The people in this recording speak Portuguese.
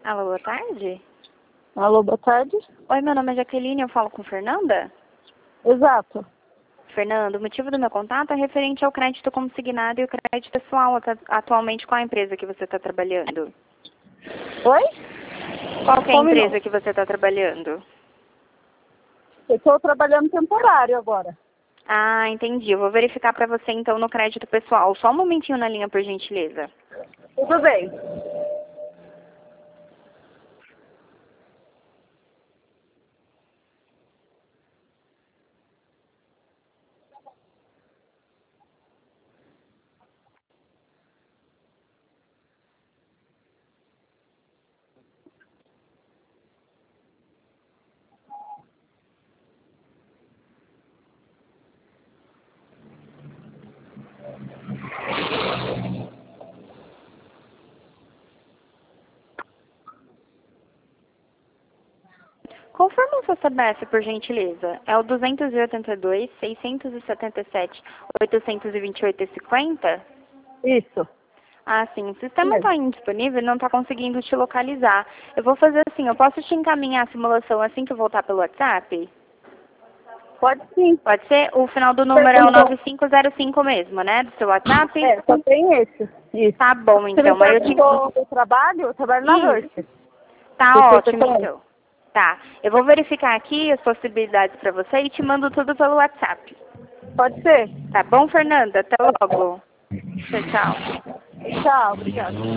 Alô, boa tarde. Alô, boa tarde. Oi, meu nome é Jaqueline, eu falo com Fernanda? Exato. Fernando, o motivo do meu contato é referente ao crédito consignado e o crédito pessoal atualmente com a empresa que você está trabalhando. Oi? Qual que é a Como empresa não? que você está trabalhando? Eu estou trabalhando temporário agora. Ah, entendi. Eu vou verificar para você então no crédito pessoal. Só um momentinho na linha, por gentileza. Tudo bem. Confirma o seu CPF, por gentileza. É o 282, 677, 828,50? Isso. Ah, sim. O sistema Mesmo. está indisponível e não está conseguindo te localizar. Eu vou fazer assim, eu posso te encaminhar a simulação assim que eu voltar pelo WhatsApp? Pode sim. Pode ser? O final do número é o Perguntou. 9505 mesmo, né? Do seu WhatsApp? É, só tem esse. Isso. Tá bom, Você me então. Aí eu te... perguntou do trabalho? Eu trabalho na Isso. Hertz. Não Tá sei se você ótimo, conhece. então. Tá. Eu vou verificar aqui as possibilidades para você e te mando tudo pelo WhatsApp. Pode ser? Tá bom, Fernanda? Até Pode logo. ser. Tchau, tchau. Tchau, obrigada.